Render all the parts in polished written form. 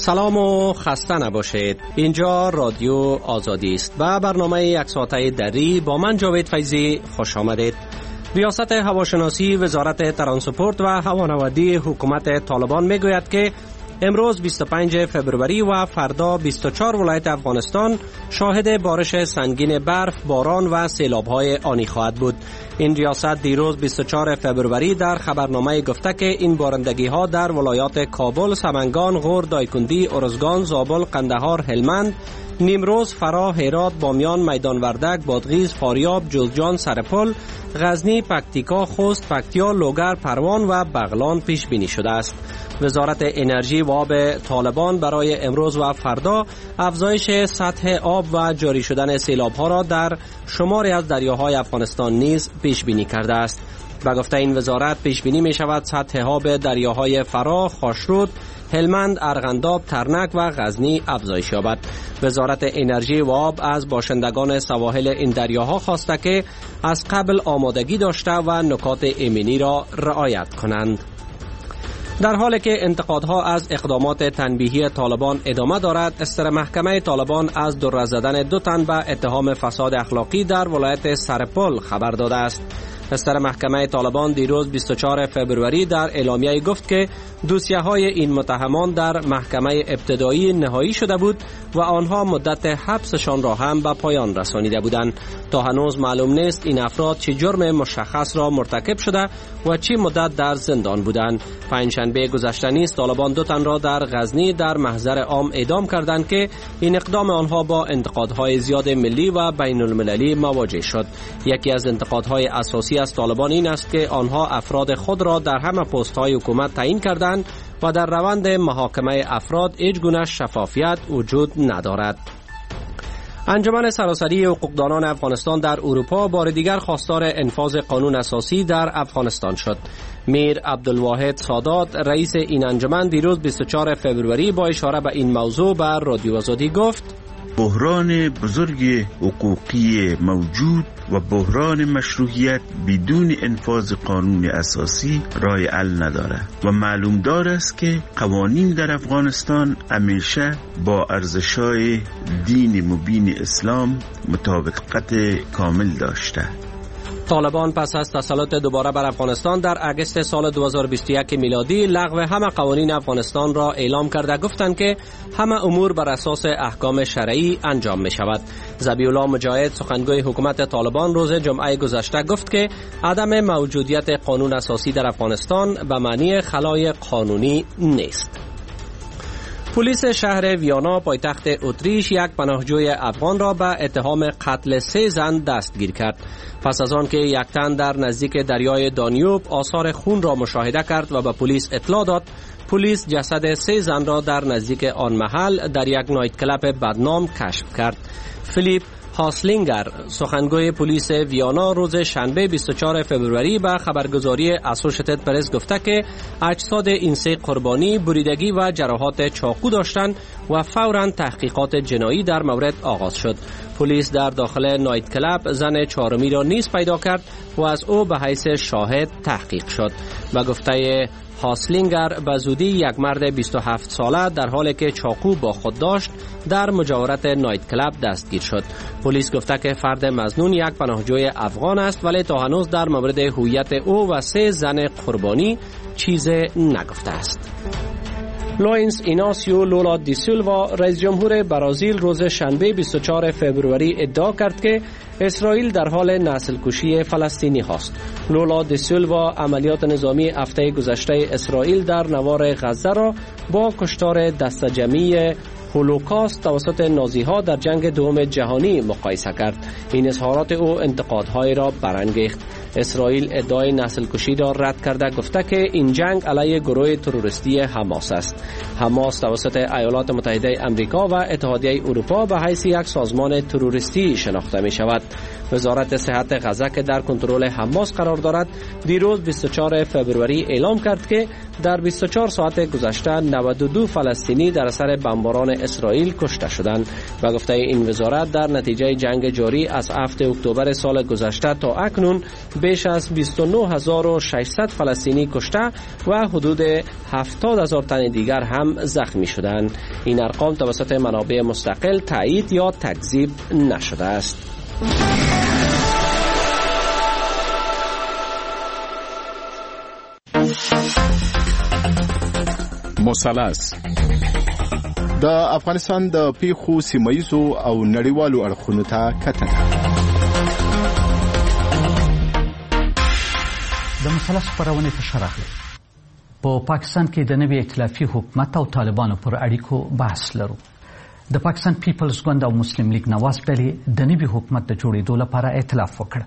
سلام و خسته نباشید. اینجا رادیو آزادی است و برنامه یک ساعته دری با من جاوید فیضی خوش آمدید. ریاست هواشناسی وزارت ترانسپورت و هوانوردی حکومت طالبان میگوید که امروز 25 فبروری و فردا 24 ولایت افغانستان شاهد بارش سنگین برف، باران و سیلاب‌های آنی خواهد بود. این ریاست دیروز 24 فبروری در خبرنامه گفته که این بارندگی‌ها در ولایات کابل، سمنگان، غور، دایکندی، ارزگان، زابل، قندهار، هلمند، نیمروز، فرا، هرات، بامیان، میدان وردک، بادغیس، فاریاب، جوزجان، سرپل، غزنی، پکتیکا، خوست، پکتیا، لوگر، پروان و بغلان پیش بینی شده است. وزارت انرژی و آب طالبان برای امروز و فردا افزایش سطح آب و جاری شدن سیلاب‌ها را در شماری از دریاهای افغانستان نیز پیش بینی کرده است. به گفته این وزارت پیش بینی می شود سطح آب دریاهای فرا، خاشرود، هلمند، ارغنداب، ترنک و غزنی افزایش یابد. وزارت انرژی و آب از باشندگان سواحل این دریاها خواسته که از قبل آمادگی داشته و نکات ایمنی را رعایت کنند. در حالی که انتقادها از اقدامات تنبیهی طالبان ادامه دارد، استر محکمه طالبان از در زدن 2 تن به اتهام فساد اخلاقی در ولایت سرپل خبر داده است. استر محکمه طالبان دیروز 24 فبروری در اعلامیه گفت که دوسیه‌های این متهمان در محکمه ابتدایی نهایی شده بود و آنها مدت حبسشان را هم به پایان رسانیده بودند. تا هنوز معلوم نیست این افراد چه جرم مشخص را مرتکب شده و چه مدت در زندان بودند. پنجشنبه گذشته نیز طالبان 2 تن را در غزنی در محضر عام اعدام کردند که این اقدام آنها با انتقادهای زیاد ملی و بین المللی مواجه شد. یکی از انتقادهای اساسی از طالبان این است که آنها افراد خود را در همه پست‌های حکومت تعیین کردند و در روند محاکمه افراد هیچ گونه شفافیت وجود ندارد. انجمن سراسری حقوقدانان افغانستان در اروپا بار دیگر خواستار انفاذ قانون اساسی در افغانستان شد. میر عبدالواحد سادات رئیس این انجمن دیروز 24 فبروری با اشاره به این موضوع بر رادیو آزادی گفت: بحران بزرگ حقوقی موجود و بحران مشروعیت بدون انفاذ قانون اساسی راه حل ندارد و معلوم دار است که قوانین در افغانستان همیشه با ارزش‌های دین مبین اسلام مطابقت کامل داشته. طالبان پس از تسلط دوباره بر افغانستان در اگست سال 2021 میلادی لغو همه قوانین افغانستان را اعلام کرده گفتند که همه امور بر اساس احکام شرعی انجام می شود. ذبیح الله مجاهد سخنگوی حکومت طالبان روز جمعه گذشته گفت که عدم موجودیت قانون اساسی در افغانستان به معنی خلای قانونی نیست. پلیس شهر ویانا پایتخت اتریش یک پناهجوی افغان را به اتهام قتل 3 زن دستگیر کرد. پس از آن که یک تن در نزدیک دریای دانیوب آثار خون را مشاهده کرد و به پلیس اطلاع داد، پلیس جسد 3 زن را در نزدیک آن محل در یک نایت کلاب بدنام کشف کرد. فیلیپ هاسلینگر سخنگوی پلیس ویانا روز شنبه 24 فبروری به خبرگزاری اسوشیتد پرس گفته که اجساد این 3 قربانی بریدگی و جراحات چاقو داشتند و فوراً تحقیقات جنایی در مورد آغاز شد. پلیس در داخل نایت کلاب زن 4می را نیز پیدا کرد و از او به حیث شاهد تحقیق شد. و گفته هاسلینگر به زودی یک مرد 27 ساله در حالی که چاقو با خود داشت در مجاورت نایت کلاب دستگیر شد. پلیس گفته که فرد مظنون یک پناهجوی افغان است ولی تا هنوز در مورد هویت او و 3 زن قربانی چیز نگفته است. لوئینس ایناسیو لولا دی سیلوا رئیس جمهور برزیل روز شنبه 24 فبروری ادعا کرد که اسرائیل در حال نسل کشی فلسطینی هاست. لولا دی سیلوا عملیات نظامی هفته گذشته اسرائیل در نوار غزه را با کشتار دسته جمعی هولوکاست توسط نازی ها در جنگ دوم جهانی مقایسه کرد. این اظهارات او انتقادهای را برانگیخت. اسرائیل ادعای نسل کشی را رد کرده گفته که این جنگ علیه گروه تروریستی حماس است. حماس توسط ایالات متحده آمریکا و اتحادیه اروپا به حیث یک سازمان تروریستی شناخته می شود. وزارت صحت غزه که در کنترل حماس قرار دارد دیروز 24 فبروری اعلام کرد که در 24 ساعت گذشته 92 فلسطینی در اثر بمباران اسرائیل کشته شدند. و گفته این وزارت در نتیجه جنگ جاری از 7 اکتبر سال گذشته تا اکنون بیش از 29600 فلسطینی کشته و حدود 70000 تن دیگر هم زخمی شدند. این ارقام توسط منابع مستقل تایید یا تکذیب نشده است. مثلث د افغانستان د پیښو سیمایزو او نړیوالو اړخونو ته کتنه. د مثلث خپرونې ته ښه راغلی. په پاکستان کې د نوي ائتلافي حکومت او طالبانو پر اړیکو بحث لرو. د پاکستان پیپلز ګوند او مسلم لیگ نواز ډلې د نوي حکومت د جوړېدو لپاره ائتلاف وکړ.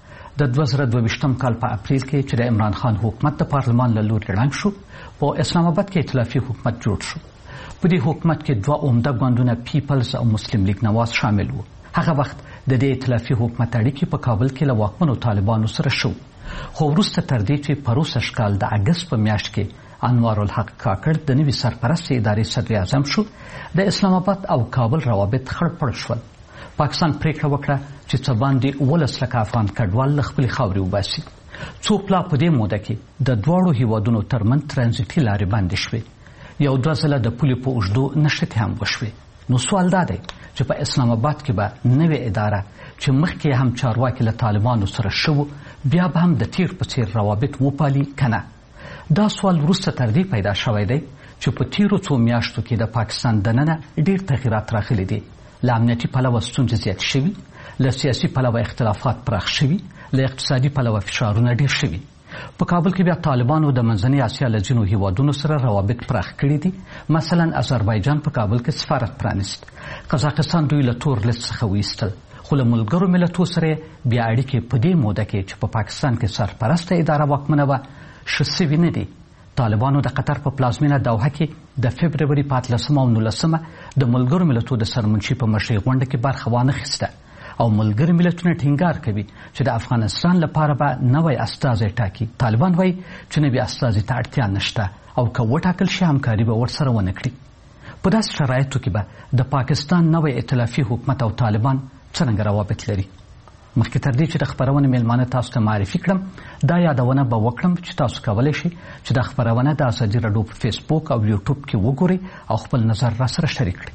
د 2022 کال په اپریل کې چې د عمران خان حکومت د پارلمان له لوري ړنګ شو، په اسلام آباد کې ائتلافي حکومت جوړ شو. په دې حکومت کې دوه عمده ګوندونه پیپلز او مسلم لیگ نواز شامل وو. هغه وخت د دې ائتلافي حکومت اړیکې په کابل کې له واکمنو طالبانو سره شو. خو وروسته تر دې چې په 2022 کال د اګست په میاشت کې انوار الحق کاکړ د نوي سرپرست ادارې صدر اعظم شو، د اسلام آباد او کابل روابط خړپړ شول. پاکستان پریکړه وکړه چې څه باندې 12 لکه افغان کډوال له خپلې خاورې وباسي. څو پلا په دې موده کې د دواړو هیوادونو ترمنځ ترانزیتي لارې بندې شوې. یو دوه ځله د پولې په اوږدو نښتې هم وشوې. نو سوال دا دی چې په اسلام آباد کې به نوې اداره چې مخکې هم چارواکي له طالبانو سره شوو بیا به هم د تیر په څیر روابط وپالي کنه؟ دا سوال وروسته تر دې پیدا شوی دی چې په تیرو څو میاشتو کې د پاکستان دننه ډېر تغیرات راغلي دي. له امنیتي پلوه ستونزې زیات شوي، له سیاسي پلوه اختلافات پراخ شوي، له اقتصادي پلوه فشارونه ډېر شوي. په کابل کې بیا طالبانو د منځنۍ اسیا له ځینو هیوادونو سره روابط پراخ کړي دي. مثلا آذربایجان په کابل کې سفارت پرانیست. قزاقستان دوی له تور لیست څخه وایستل. خو له ملګرو ملتونو سره بیا اړیکې په دې موده کې چې په پاکستان کې سرپرسته اداره واکمنه وه ښه سوي نه دي. طالبانو د قطر په پلازمینه دوحه کې د فبروري 15 او 19 د ملګرو ملتونو د سرمنشي په مشرۍ غونډه کې برخه وانخیسته او ملګري ملتونه ټینګار کوي چې د افغانستان لپاره به نوی استازی ټاکي. طالبان وایي چې نوي استازي ته اړتیا نشته او که وټاکل شي همکاري به ورسره ونه کړي. په داسې شرایطو کې به د پاکستان نوی ائتلافي حکومت او طالبان څرنګه روابط لري؟ مخکې تر دې چې د خپرونې میلمانه تاسو ته معرفي کړم، دا یادونه به وکړم چې تاسو کولی شئ چې دا خپرونه د ازادي راډیو په فیسبوک او یوټیوب کې وګورئ او خپل نظر را سره شریک کړئ.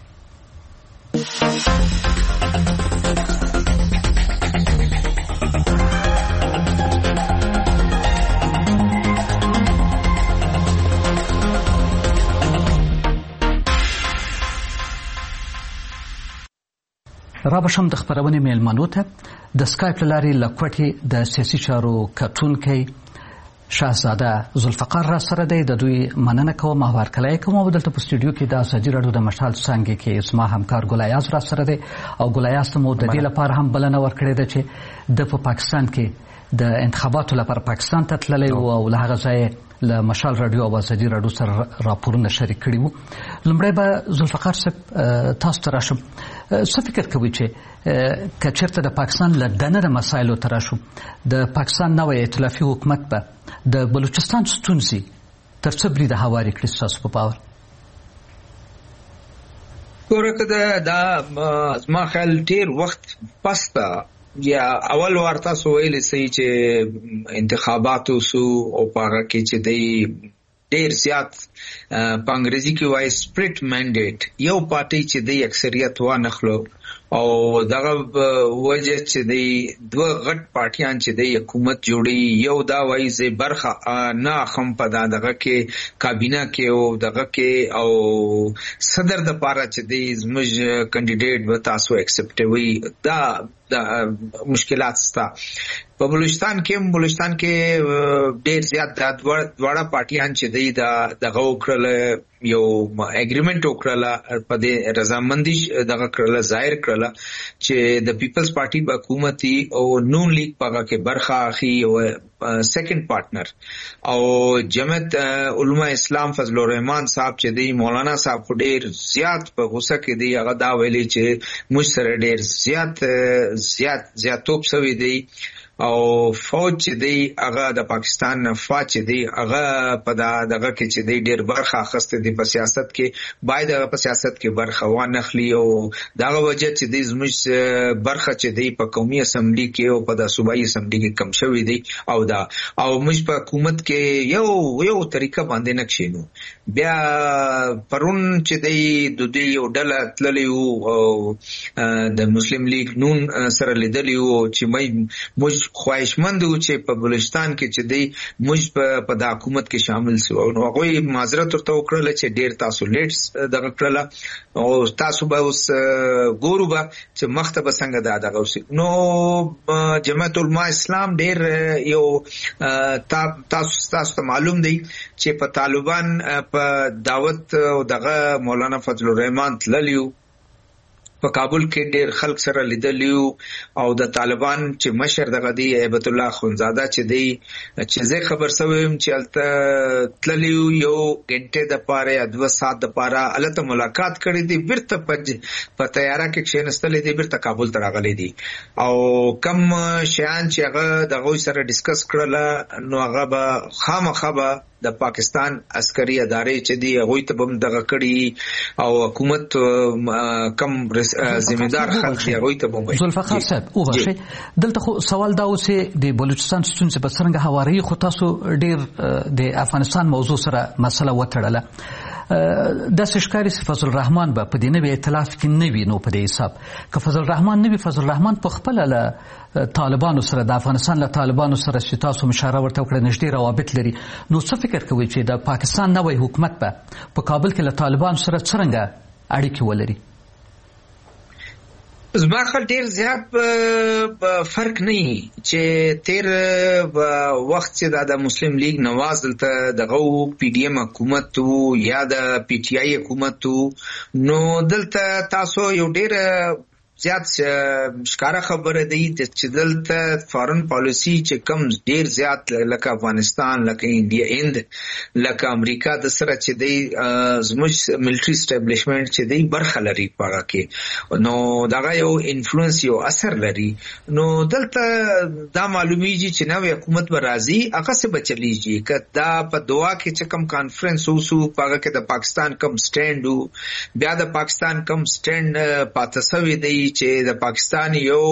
را بشم د خپرونې میلمنو ته د سکایپ له لارې له کوټې د سیاسي چارو کتونکی شاهزاده ذوالفقار را سره دی. د دوی مننه کوم او هرکلی کوم. او دلته په سټوډیو کې د ازادي راډیو د مشال څانګې کې زما همکار ګل ایاز را سره دی او ګل ایاز ته مو د دې لپاره هم بلنه ورکړې ده چې د په پاکستان کې د انتخاباتو لپاره پاکستان ته تللی او له هغه ځایه له مشال راډیو او ازادي راډیو سره راپورونه شریک کړي وو. لومړی به ذوالفقار صاحب تاسو ته راشم. څه فکر کوئ چې که چېرته د پاکستان له دننه مسایلو ته راشو، د پاکستان نوی ائتلافي حکومت به د بلوچستان ستونزې تر څه بریده هوارې کړي ستاسو په باور؟ ګوره که دا زما خیال ډېر وخت پس ته یا اول وار تاسو ویلی سئ چې انتخاباتو سو او په هغه کې چې دی ډیر زیات په انګریزي کې وایي سپریټ مینډیټ یو پارټي چې دی اکثریت وانخلو او دغه وجه چې دی دوه غټ پارټیان چې دی حکومت جوړي. یو دا وایي زه برخه نه اخم په دغه کې کابینه کې او دغه کې او صدر د پاره چې دی زموږ کینډیډیټ به تاسو اکسپټوي. دا مشکلات ستا په بلوچستان کې ډیر زیات د دواړه پارټیان چې دی دغه وکړل، یو اګریمنت وکړل، په دې رضامندي دغه کړل، ظاهر کړل چې د پیپلز پارټي په حکومتي او نون لیگ په کې برخه اخی او سیکنډ پارټنر او جمعیت علماء اسلام فضل الرحمن صاحب چې دی مولانا صاحب ډیر زیات په غوسه کې دی. هغه دا ویلي چې موږ سره ډیر زیاتوب شوی دی او فوج چې دی هغه د پاکستان فوج چې دی هغه په دغه کې چې دی ډېر برخه اخیسته دی په سیاست کې باید هغه په سیاست کې برخه وانخلي او دغه وجه چې دی زموږ برخه چې دی په قومي اسمبلی کې او په د صوبایي اسمبلی کې کم شوی دی او موږ په حکومت کې یو طریقه باندې نکښینو بیا پرون چې دی د دې یو ډله تللی وو او د مسلم لیگ نون سره لیدلی وو چې موږ خواهشمند وو چې په بلوچستان کې چې دی موږ په د حکومت کې شامل شو او هغه معذرت ورته وکړل چې ډیر تاسو لیټ دغه کړل او تاسو به اوس ګورو به چې مخته به څنګه دغه اوس نو جماعت العلماء اسلام ډیر یو تاسو معلوم دی چې په طالبان په دعوت او دغه مولانا فضل الرحمن تللیو په کابل کې ډېر خلک سره لیدلیو او د طالبان چې مشر دغه دی هیبت الله خونزاده چې دی چې زه خبر سوم چې الته تللیو یو غنټه د پاره 2 ساعت د پاره الته ملاقات کړې دي بیرته په تیاره کې کښینستلې دي بیرته کابل ته راغلي دي او کم شیان چې هغه دغه سره ډیسکس کړل نو هغه به خامخا د پاکستان عسکري ادارې چې دی هغه ته بم دغه کړي او حکومت کم ذمہدار خلک هغه ته بم وي ذوالفقار صاحب وبخښئ دلته خو سوال دا و چې د بلوچستان ستونزې په څنګه هواري خو تاسو ډیر د افغانستان موضوع سره مسله وتړله د ښکاری فضل الرحمن په دې نوې ائتلاف کې نه وي نو په دې حساب که فضل الرحمن نه وي فضل الرحمن په خپل له طالبانو سره د افغانستان له طالبانو سره چې تاسو مشاره ورته وکړه نږدې روابط لري نو څه فکر کوي چې د پاکستان نوې حکومت په کابل کې له طالبانو سره څنګه اړیکې ولري زما خل ډیر زیات فرق نه چې تیر وخت چې د مسلم لیگ نواز دلته دغه پی ډی ایم حکومت یا د پی ټی آی حکومت نو دلته تاسو یو ډیر زیات ښکاره خبره دی چې دلته فارن پالیسی چې کم ډیر زیات لکه افغانستان لکه انډیا هند لکه امریکا د سره چې دی زموږ ملټری اسټابلیشمنت چې دی برخه لري پاره کې نو دغه یو انفلوئنس یو اثر لري نو دلته دا معلومیږي چې نوې حکومت به راځي هغه څه به چلیږي که دا په دعا کې چې کم کانفرنس وسو پاره کې د پاکستان کم سټینډ بیا د پاکستان کم سټینډ پاتې شوی دی چې د پاکستان یو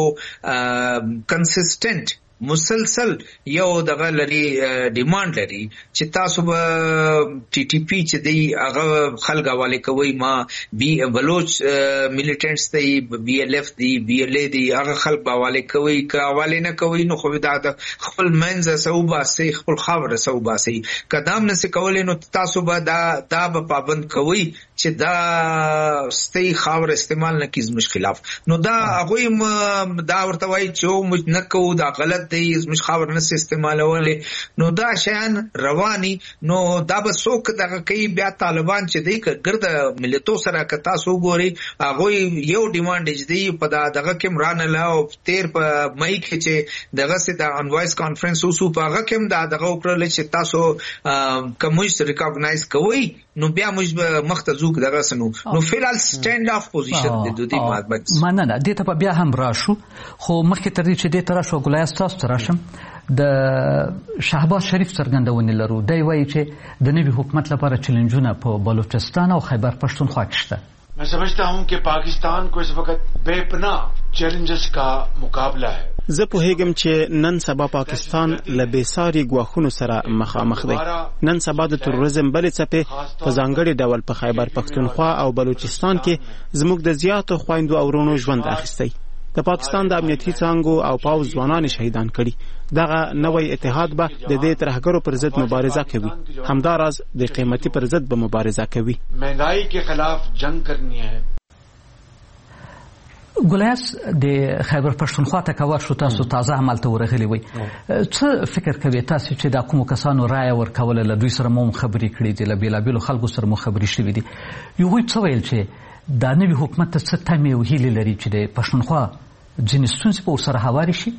کنسسټنټ مسلسل یو دغه لري ډیماند لري چې تاسو به ټي ټي پی چې دی هغه خلک حواله کوي ما بي بلوچ میلیټنټس دی بي ال اف دی بي ال اي دی هغه خلک حواله کوي که حواله نه کوي نو خو دا خپل منځ سوبا سي خپل خبره سوبا سي قدم نه کولې نو تاسو به دا به پابند کوي چې دا ستي خبره استعمال نه کیږي مش خلاف نو دا هغه دا ورته وایي چې موږ نه کوو دا غلط دی زموږ خبر نه استعمالولې نو دا شیان رواني نو دا به څوک دغه کوي بیا طالبان چې دی ګرد ملتو سره که تاسو ګوري هغه یو ډیماند دی په دغه کې مران له او تیر په مې کې چې دغه سي د انوایس کانفرنس وسو په هغه کې دغه وکړل چې تاسو کوموس ریکاګنایز کوي نو بیا موږ مخته زوک دغه سنو نو فعال سټاند اف پوزیشن د دوی مطلب مننه دې ته بیا هم راشو خو مخکې تر دې چې دې تر شو ګلایست تاسو راشم د شهباز شریف څرګندونې لرو دی وایي چې د نوي حکومت لپاره چیلنجونه په بلوچستان او خیبر پښتونخوا کې شته मैं समझता हूं कि पाकिस्तान को इस वक्त बेपनाह चैलेंजेस का मुकाबला है زه پوهیږم چې نن سبا پاکستان له بېساري ګواښونو سره مخامخ دی نن سبا د تروریزم بلې څپې په ځانګړي ډول په خیبر پښتونخوا او بلوچستان کې زموږ د زیاتو خویندو او ورونو ژوند اخیستی د پاکستان د امنیتي څانګو او پوځ ځوانان شهیدان کړي دغه نوې اتحاد به د دې ترهګرو پر ضد مبارزه کوي همداراز د قیمتي پر ضد به مبارزه کوي महंगाई के खिलाफ जंग करनी है ګلیاس د خیبر پښتونخوا ته کور شو تاسو تازه عمل ته ورغلی وي څه فکر کوي تاسو چې د کوم کسانو رائے ورکول له دوی سره مو خبرې کړې دي له بیلابیلو خلکو سره مو خبرې شوې دي یو څه ویل چې د نوي حکومت ته څه تمې او هیلې لري چې د پښتونخوا ځینې ستونزې په ورسره هواري شي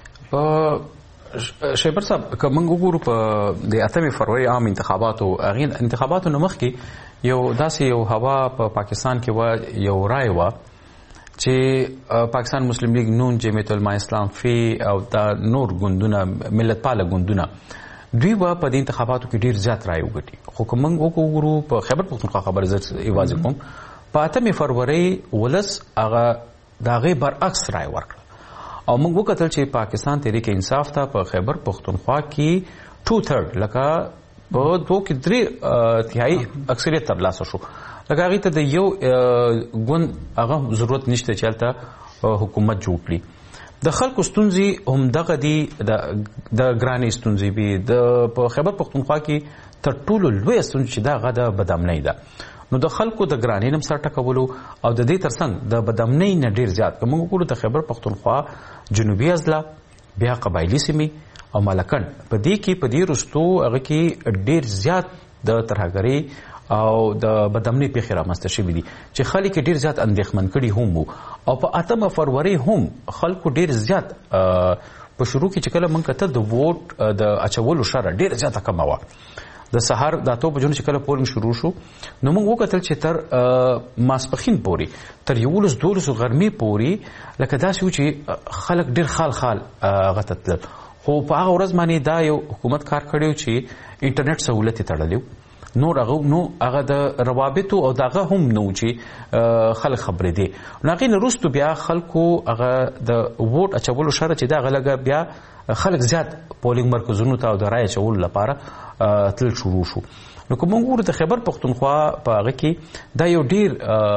شیبر صاحب که موږ وګورو په د 8 فروری عام انتخاباتو اغین انتخاباتو نو مخکې یو داسې یو هوا په پاکستان کې و یو رائے و چې پاکستان مسلم لیگ نون، جمعیت علماء اسلام فی او دا نور ګوندونه ملت پاله ګوندونه دوی به په دې انتخاباتو کې ډیر زیات رای وګټي. خو که موږ وګورو په خیبر پختونخوا خبره زه ایواز کوم، په 8 فروری ولس هغه د هغې برعکس رای ورکړه او موږ وکتل چې پاکستان تحریک انصاف ته په خیبر پختونخوا کې 2/3 لکه په 2 کې 3 تیهایي اکثریت ترلاسه شو. لکه هغې ته د یو ګوند هغه ضرورت نشته چې هلته حکومت جوړ کړي. د خلکو ستونزې همدغه دي، د ګرانې ستونزې وي. په خیبر پختونخوا کې تر ټولو لویه ستونزه چې ده هغه د بدامنۍ ده. نو د خلکو د ګرانۍ نه سر ټکولو او د دې ترڅنګ د بدامنۍ نه ډیر زیات که موږ وګورو د خیبر پختونخوا جنوبي اضلاع، بیا قبایلي سیمې او مالکن، په دې کې په دې وروستو هغه کې ډیر زیات د ترهګرۍ او د بدامنۍ پیښې رامنځته شوي دي چې خلک ډیر زیات اندېښمن کړي هم وو. او په 8 فروری هم خلکو ډیر زیات په شروع کې چې کله موږ کته د ووټ د اچولو شره ډیر زیاته کمه وه. د سهار د 8 بجو چې کله پولینګ شروع شو نو موږ وکتل چې تر ماسپښین پورې تر 11-12 غرمې پورې لکه داسې و چې خلک ډیر خال هغه ته تلل. خو په هغه ورځ باندې دا یو حکومت کار کړی چې انټرنیټ سهولت یې تړلی نو هغه د روابطو او دغه هم نو چې خلک خبرې دي. نو هغې نه وروستو بیا خلکو هغه د ووټ اچولو شره چې دا هغه لږه بیا خلک زیات پولینګ مرکزونو ته او د رای اچولو لپاره تل شروع شو. نو که موږ وګورو د خیبر پختونخوا په هغه کې دا یو ډیر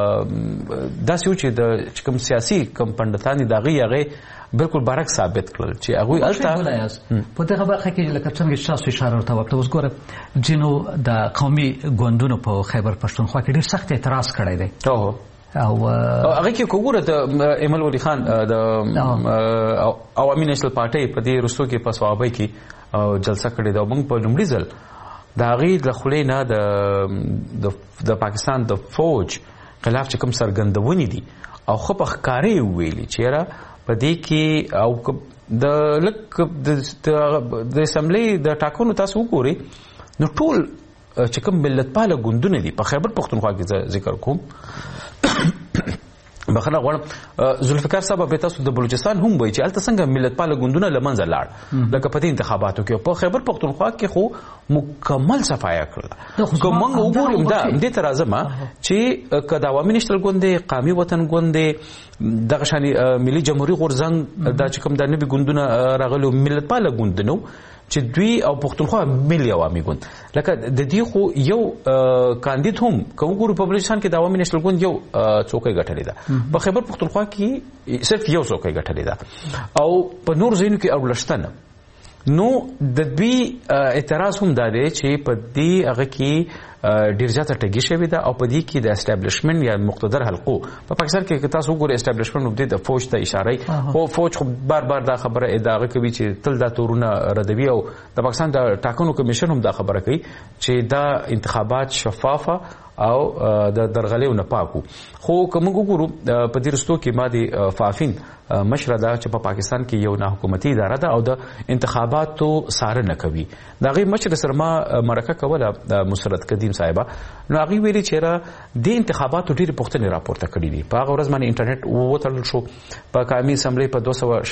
داسې و چې د کوم سیاسي کوم پنډتان دي د هغې بالکل برعکس ثابت کړل چې هغوی هلته په دغه برخه کې لکه څنګه چې تاسو اشاره ورته وکړه. اوس ګوره ځینو د قومي ګوندونو په خیبر پښتونخوا کې ډېر سخت اعتراض کړی دی او هغه کې وګوره د ایمل ولی خان د عوامي نیشنل پارټۍ په دې وروستو کې په صوابۍ کې جلسه کړې ده. موږ په لومړي ځل د هغې د خولې نه د پاکستان د فوج خلاف چې کوم څرګندونې دي او ښه په ښکاره یې وویلي چې یاره په دې کې او د اسمبلۍ د ټاکنو تاسو وګورئ نو ټول چې کوم ملت پاله ګوندونه دي په خیبر پختونخوا کې ذکر کوم بخښنه غواړم ذوالفقار صاحب به تاسو د بلوچستان هم وایي چې هلته څنګه ملت پاله ګوندونه له منځه لاړ لکه په دې انتخاباتو کې. په خیبر پختونخوا کې خو مکمل صفایه کړله. که موږ وګورو دې ته راځم چې که د عوامي نیشنل ګوند دی، قامي وطن ګوند دی، دغه شانې ملي جمهوري غورځنګ دا چې کوم دا نوي ګوندونه راغلي ملت پاله ګوندونه چې دوی او پختونخوا ملي عوامي ګوند لکه د دې خو یو کاندید هم که وګورو په بلوچستان کې د عوامي نیشنل ګوند یو څوکۍ ګټلې ده، په خیبر پختونخوا کې صرف یو څوکۍ ګټلې ده او په نور ځایونو کې اورلشتنه. نو د دوی اعتراض هم دا دی چې په دې هغه کې ډیر زیاته ټګي شوې ده او په دې کې د اسټابلیشمنټ یا مقتدر حلقو په پاکستان کې که تاسو وګورئ اسټابلیشمنټ نو د فوج ته اشاره خو فوج خو بار دا خبره ادعا کوي چې تل دا تورونه ردوي او د پاکستان د ټاکنو کمیشن هم دا خبره کوي چې دا انتخابات شفافه او د درغلیو نه پاکو. خو که موږ وګورو په دې وروستو کې مادي فافین مشره ده چې په پاکستان کې یو ناحکومتي اداره ده او د انتخاباتو څارنه کوي. د هغې مشر سره ما مرکه کوله مسرت قدیم صاحبه، نو هغې ویلي چې د انتخاباتو ډېرې پوښتنې راپورته کړي دي. په هغه ورځ باندې انټرنیټ وتړل شو، په قومي اسمبلۍ په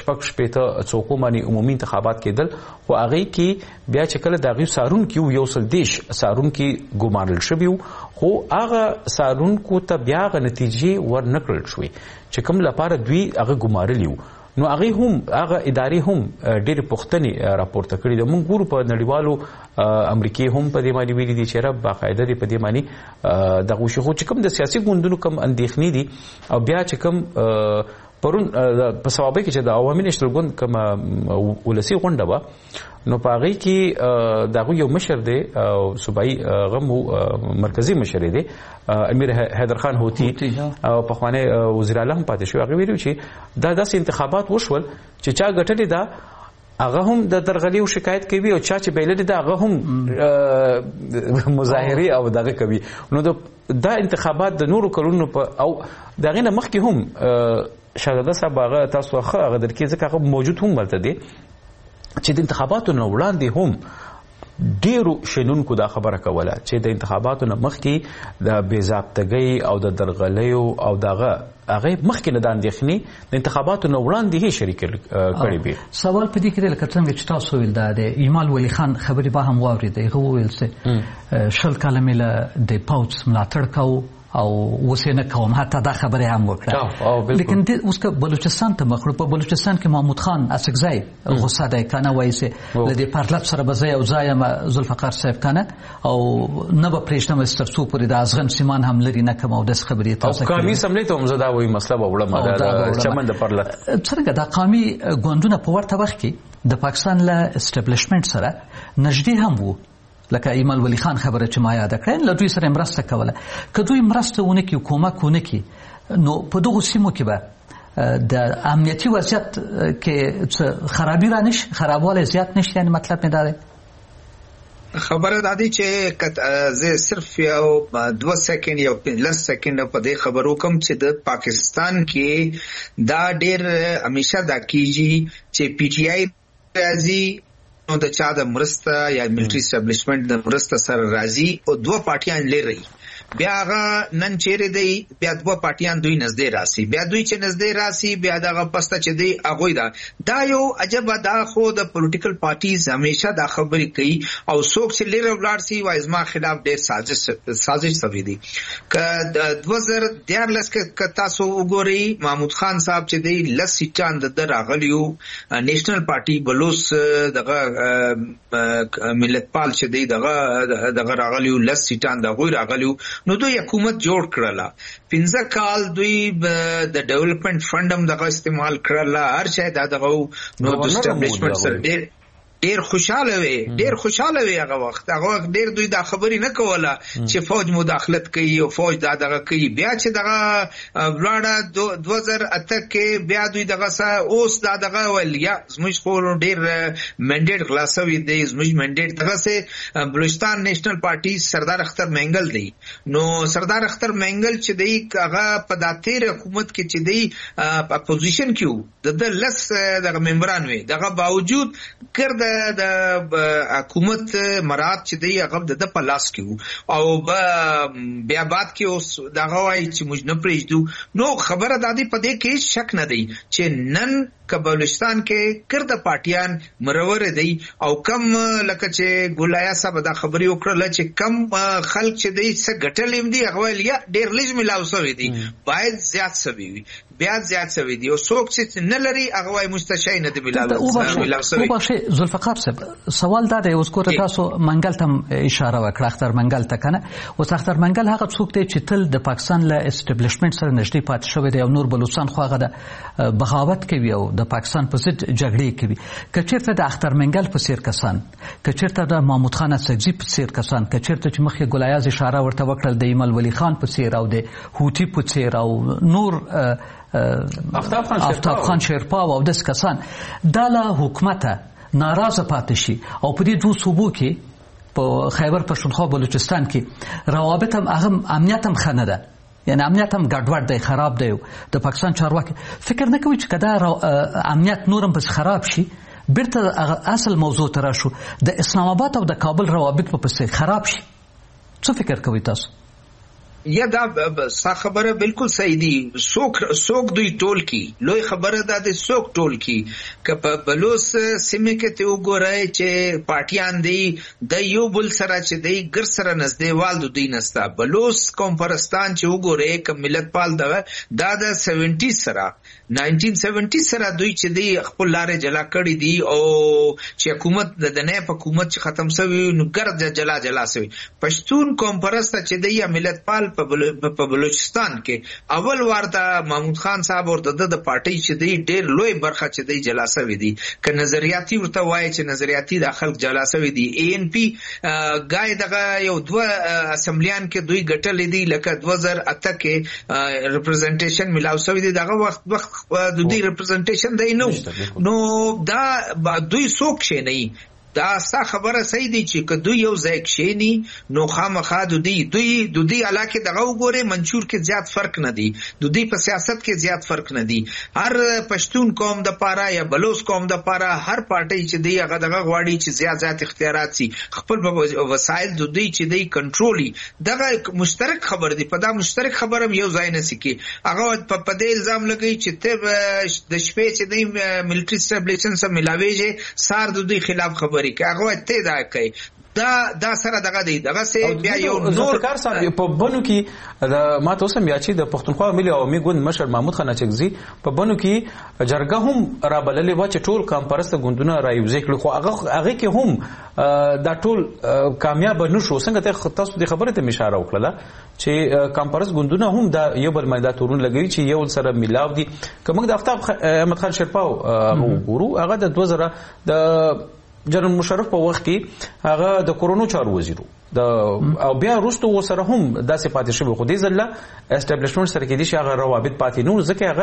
266 څوکو باندې عمومي انتخابات کېدل، خو هغې کې بیا چې کله د هغې څارونکي 130 څارونکي ګمارل شوي وو، خو هغه څارونکو ته بیا هغه نتیجې ورنه کړل شوې چې کوم لپاره دوی هغه ګمارلي وو. نو هغې هم هغه ادارې هم ډېرې پوښتنې راپورته کړي دي. موږ ګورو په نړیوالو امریکې هم په دې باندې ویلي دي چې باقاعده دې په دې باندې دغه وشي. خو چې کوم د سیاسي ګوندونو کوم اندېښنې دي او بیا چې کوم پرون په صوابۍ کې چې د عوامي نیشنل ګوند کومه ولسي غونډه وه نو په هغې کې د هغوی یو مشر دی صوبایي غم مرکزي مشر دی امیر حیدرخان هوتي او پخوانی وزیر اعلی هم پاتې شو. هغې ویلي چې دا داسې انتخابات وشول چې چا ګټلې ده هغه هم د درغلیو شکایت کوي او چا چې بایللې ده هغه هم مظاهرې او دغه کوي. نو دا انتخابات د نورو کلونو او د هغې نه مخکې هم شهزاده صاحب هغه تاسو ښه هغه درکې ځکه هغه موجود هم ورته دی چې د انتخاباتو نه وړاندې هم ډیرو شنونکو دا خبره کوله چې د انتخاباتو نه مخکې د بې ضابطګۍ او د درغلیو او دغه هغه مخکې نه د اندېښنې د انتخاباتو نه وړاندې هي شریک کړي به. سوال په دې کې لکه څنګه چې تاسو ویل دا د ایمال ولی خان خبرې به هم واورېدې. هغه وویل چې 20 کاله مې له د پوځ ملاتړ کوو او اوس یې نه کوم، حتی دا خبرې هم وکړه. لیکن اوس که بلوچستان ته مخ کړو، په بلوچستان کې محمود خان اسکزی غصه دی کنه، وایي چې له دې پارلط سره به زه یو ځای یم ذوالفقار صاحب کنه او نه به پرېږدم تر څو پورې د ازغن سیمان هم لرې نه کړم او داسې خبرې تاسو کوي. قومي سملې ته هم زه دا وایي مسله به وړم د چمن د پارلط څرنګه دا قومي ګوندونه په ورته وخت کې د پاکستان له اسټابلیشمنټ سره نږدې هم وو. لکه ایمال ولی خان خبره چې ما یاد کړه، له دوی سره مرسته کوله. که دوی مرسته ونه کړي، کومک ونه کړي، نو په دغو سیمو کې به د امنیتي وضعیت کې خرابي را نشي، خرابوالی زیات نشي. یعنی مطلب مې دا دی. خبره دا دی چې زه صرف یو 2 سیکنډ یو 10 سیکنډ په دې خبرو کوم چې د پاکستان کې دا ډېر همیشه دا کیږي چې پی ټی آی راځي نو د چا د مرسته یا ملټری اسټابلیشمنت د مرسته سره راځي او 2 پارټیان لري. بیا هغه نن چیرې دی، بیا 2 پارټیان دوی نږدې راسي، بیا دوی چې نږدې راسي بیا دغه پسته چې دی هغوی دا یو عجبه دا خو د پولیټیکل پارټیز همیشه دا خبرې کوي او څوک چې لري ولاړ سي وایي زما خلاف ډېر سازش شوی دی. که د 2013 کې تاسو وګورئ محمود خان صاحب چې دی 10 سیټان د راغلیو نیشنل پارټي بلوچ دغه ملت پال چې دی دغه راغلیو 10 سیټان دغه راغلیو نو دوی حکومت جوړ کړله. 15 کال دوی د ډیولپمنٹ فند هم دغه استعمال کړله، هر شی دغه نو د اسټابلیشمنت سره ډیر خوشاله وي هغه وخت ډیر دوی دا خبرې نه کوله چې فوج مداخلت کوي او فوج دغه کوي. بیا چې دغه ولاړه 2008 کې بیا دوی دغه اوس دغه ول یا زموږ خو ډیر منډیټ خلاصوي دی، زموږ منډیټ دغه سه بلوچستان نیشنل پارټي سردار اختر منګل دی. نو سردار اختر منګل چې دی هغه په داتیر حکومت کې چې دی اپوزیشن کې د لس دغه ممبران وي، دغه باوجود ګرد د حکومت مراد چې دی هغه د په لاس کې او بیا بعد کې اوس دغه وایي چې موږ نه پرېږدو. نو خبره د دې په دې کې شک نه دی چې نن که بلوچستان کې ګرد پارټیان مرور دی او کم لکه چې ګولایا صاحب دا خبرې وکړه چې کم خلک چې دی څه ګټلیم دي هغه یا ډېر لږ ملاو شوی دی، باید زیات شوی وي، بیا زیات شوی دی او څوک چې نه لري هغه وايي مستشای نه دی ملاو شوی. وبخښئ ذوالفقار صاحب، سوال دا دی اوس کوته تاسو منګل ته اشاره وکړه، اختر منګل ته کنه. اوس اختر منګل هغه څوک دی چې تل د پاکستان له اسټابلیشمنت سره نږدې پاتې شوی دی او نور بلوچستان خو هغه د بغاوت کوي او د پاکستان په ضد جګړې کوي. که چېرته د اختر منګل په څیر کسان، که چېرته د محمود خان اسکزي په څیر کسان، که چېرته چې مخکې ګلایاز اشاره ورته وکړل د ایمل ولی خان په څیر او د هوتي په څیر او نور آفتاب خان شیرپا او داس کسان دا له حکومته ناراضه پاتې شي او په دې 2 صوبو کې په خیبر پښتونخوا بلوچستان کې روابط هم هغه امنیت هم ښه نه ده، یعنی امنیت هم ګډوډ دی، خراب دی. د پاکستان چارواکي فکر نه کوي چې کدا امنیت نورم بس خراب شي بیرته اصل موضوع ته راشو د اسلام آباد او د کابل روابط په پسې خراب شي. څه فکر کوي تاسو؟ یا دا خبره بالکل صحیح دی. څوک دوی ټول کی لوی خبره ده د څوک ټول کی که په بلوچ سیمه کې ته وګورئ چې پارټیان دی د یو بل سره چې دی ګر سره نږدېوال دوی نستا. بلوچ قوم پرستان چې وګورئ که ملت پال ده دا د 70 سره 1970 سره دوی چې دی خپل لارې جلا کړی دی او چې حکومت د نئے حکومت چې ختم شوی نو ګرد جلا شوی. پښتون قوم پرست چې دی یا ملت پال په بلوچستان کې اول وارته محمود خان صاحب ورته د پارټي چې دی ډېر لوی برخه چې دی جلا شوی دی. که نظریاتي ورته وایي چې نظریاتي د خلک جلا شوی دی. ANC ګای دغه یو 2 اسمبلیان کې دوی ګټلې دي، لکه 2008 کې ریپرزنټیشن ملاو شوی دی، دغه وخت د دوی ریپرزنټیشن دی نو دا دوی څوک شي نه دا ستا خبره صحیح دی چې که دوی یو ځای کښېني نو خامخا د دوی علاقې دغه وګورئ منشور کې زیات فرق نه دی، د دوی په سیاست کې زیات فرق نه دی. هر پښتون قوم د پاره یا بلوچ قوم د پاره هر پارټي چې دی هغه دغه غواړي چې زیات اختیارات سي، خپل وسایل د دوی چې دی کنټرولي. دغه مشترک خبر دی، په دا مشترک خبره یو ځای نه سکی. هغه په دې الزام لګي چې ته د شپې چې دی ملټری اسټابلیشمنټ سره ملاويږي سار د دوی خلاف خبري کوي، هغه ته دا کوي. دا سره دغه دی دغه سه بیا یو نور کار صاحب په بنو کې ما ته سم یا چې د پښتونخوا ملي عوامي ګوند مشر محمود خان اچکزي په بنو کې جرګه هم را بللې و چې ټول کانفرنس ګوندونه را یوځای کړي، خو هغه کې هم دا ټول کامیاب نشو. څنګه تاسو د خبرې ته اشاره وکړه چې کانفرنس ګوندونه هم دا یو بل مایدا تورون لګوي چې یو سره ملاو دي. کومه د افتاب احمد خان شرپاو وګورو هغه د 2000 د جنرال مشرف په وخت کې هغه د کورونو چارو وزیرو او بیا وروسته وسره هم داسې پاتې شوی، خو دې ځله اسټابلیشمنټ سره کې دي چې هغه روابط پاتې نو ځکه هغه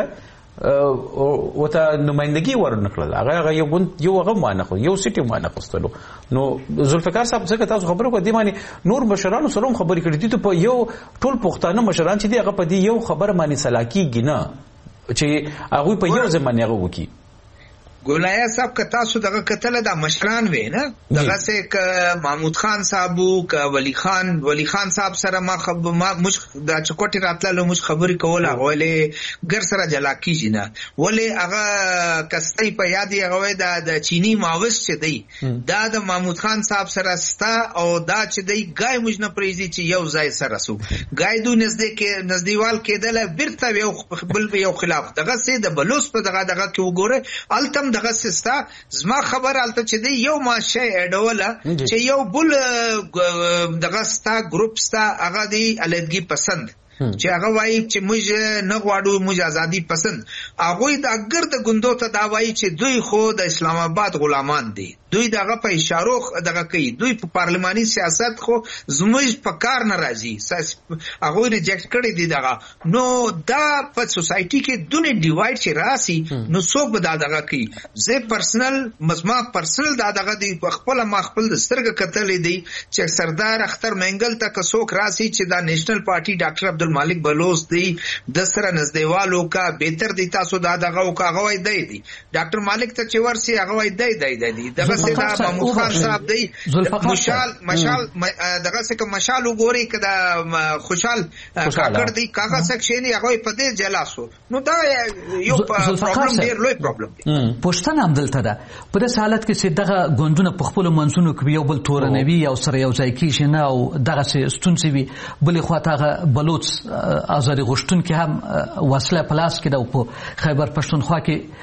وته نمائندګي ورنکړل، هغه یو هغه مانه یو سیټي مانه خستلو. نو ذوالفقار صاحب څنګه تاسو خبرو کو دی معنی نور مشرانو سره خبرې کړې دي ته په یو ټول پښتانه مشران چې دی هغه په دې یو خبر معنی سلاکیږي نه چې هغه په یو ځمانه هغه وکي. ګولایا صاحب که تاسو دغه کتل دا مشران وې نه دغه سه ک محمود خان صاحب ک ولی خان صاحب سره ما مش د چکوټی راتللو مش خبرې کوله غولې ګر سره جلا کیږي نه ولې هغه کستۍ په یاد هغه د چینی ماوس چې دی دا د محمود خان صاحب سره ستا او دا چې دی ګای مج نه پریزي چې یو ځای سره سو ګای دو نزدیوال کېدل بیرته یو بل یو خلاف دغه سه د بلوس په دغه کې وګوره التم دغه سستا زما خبر الته چې دی یو ماشه اډوله چې یو بل دغه ستا ګروپ ستا هغه دی الګي پسند چې هغه وایي چې موږ نه غواړو موږ ازادي پسند هغه د اگر د ګوندو ته دا وایي چې دوی خو د اسلام آباد غلامان دي، دوی دغه په اشارو دغه کوي، دوی په پارلماني سیاست خو زموږ په کار ناراضي هغه ریجیکټ کړی دي دغه. نو دا په سوسایټي کې دونه ډیوایډ چې راسي نو څوک به دغه کوي. زه پرسنل مزما پرسنل دغه دی خپل ما خپل د سترګ کتلې دی چې سردار اختر منګل ته کڅوک راسي چې دا نېشنل پارټي ډاکټر عبدالمالک بلوچ دی د سره نزدېوالو کا بهتر دی تاسو دغه او کا غوي دی ډاکټر مالک ته چې ورسي هغه وای دی دغه سه دا محمود خان صاحب دی مشال دغه سه که مشال وګوري کدا خوشحال کاکړ دی کاغه سکشنی هغه په دې جلاسو. نو دا یو پرابلم ډیر لوی پرابلم دی. پښتنه عمدلته ده په دې حالت کې چې دغه ګوندونه په خپل منځونو کې یو بل تورنوي او سره یو ځای کیږي نه او دغه ستونزې وي بلې خواته هغه بلوچ آزادي غوښتون کې هم وسله پلاس کې د په خیبر پښتونخوا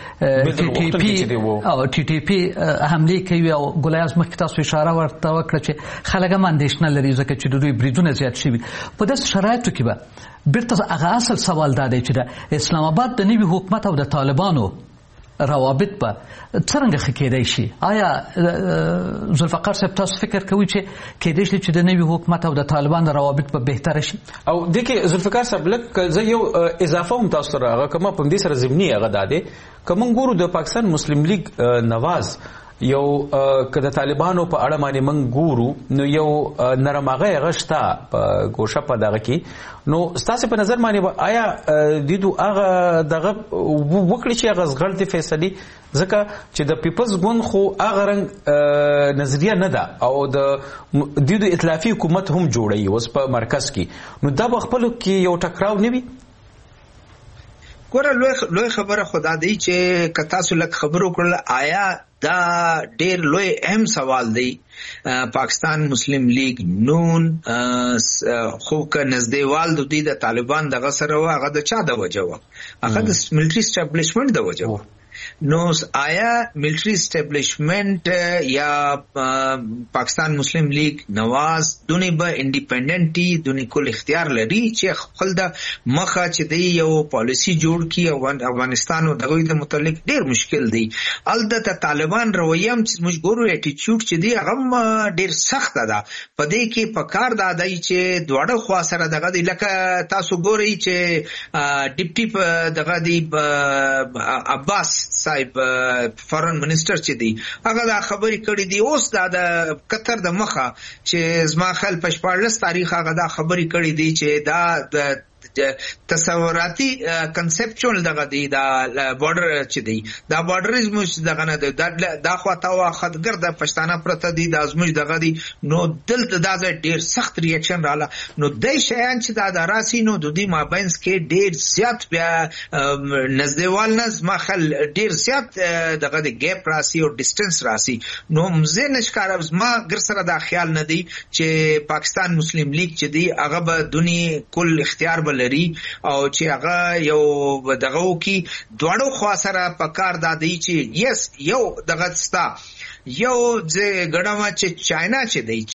کې ټي ټي پی حمله کوي او ګولیاز مخکې تاسو اشاره ورته وکړه چې خلک هم اندېښنه لري ځکه چې د دوی بریدونه زیات شوي. په داسې شرایطو کې به بیرته هغه اصل سوال دا دی چې د اسلام آباد د نوي حکومت او د طالبانو روابط به څنګه ښه کېدای شي؟ آیا ذوالفقار صاحب تاسو فکر کوئ چې کېدای شي چې د نوي حکومت او د طالبانو روابط به بهتره شي؟ او دغه ذوالفقار صاحب لکه زه یو اضافه هم تاسو سره هغه کومه په دې سره ضمني هغه داده کوم ګورو د پاکستان مسلم لیگ نواز یو کله طالبانو په اړه باندې من ګورو نو یو نرمغه غشتا په ګوشه په دغه کې نو ستاسو په نظر باندې آیا دیدو هغه دغه وکړي چې هغه غلطي فیصله ځکه چې د پیپلز ګوند خو هغه رنګ نظریه نه ده او د دیدو ائتلافي حکومت هم جوړي اوس په مرکز کې نو دا خپل کې یو ټکراو نه وي. ګوره لوی خبره خدا دی چې کتا سو لک خبرو کړل آیا دا ډیر لوی اهم سوال دی. پاکستان مسلم لیگ نون خو که نزدېوال د دې د طالبان دغه سره هغه د چا د وجه و هغه د ملټری اسټابلیشمنت د وجه و. نو آیا ملټری اسټابلیشمنت یا پاکستان مسلم لیگ نواز دونی به انډیپندنټي دونی کول اختیار لري چې خپل د مخه چې دی یو پالیسی جوړ کی او افغانستان او دغه د متعلق ډیر مشکل دی. البته طالبان رویه چې موږ ګورو اټیټیوډ چې دی هغه ډیر سخت ده په دې کې په کار دادای چې دواړه خوا سره دغه دی لکه تاسو ګورئ چې ډیپټي دغه دی عباس صاحب فارن منسٹر چې دی هغه دا خبرې کړې دي. اوس دا د قطر د مخه چې زما خل په 14 تاریخ هغه دا خبرې کړې دي چې دا د تصوراتي کنسپچوال دغه دی دا بارډر چې دی دا بارډریزم دغه نه دا خواته واخدګر د پښتانه پرته دی د ازموج دغه دی نو دلته دا ډیر سخت ریاکشن رااله. نو دای شیان چې دا راسي نو د دې مابینس کې ډیر زیات بیا نزدېوال نظم خل ډیر زیات دغه دی ګیپ راسي او ډیسټنس راسي. نو مزه نشکار ما ګر سره دا خیال نه دی چې پاکستان مسلم لیگ چې دی هغه به دونی کل اختیار لري او چې هغه یو دغه کی دواړو خوا سره پکار دادی چې یس یو دغه ستا یو ځ ګډما چې چاینا چې دی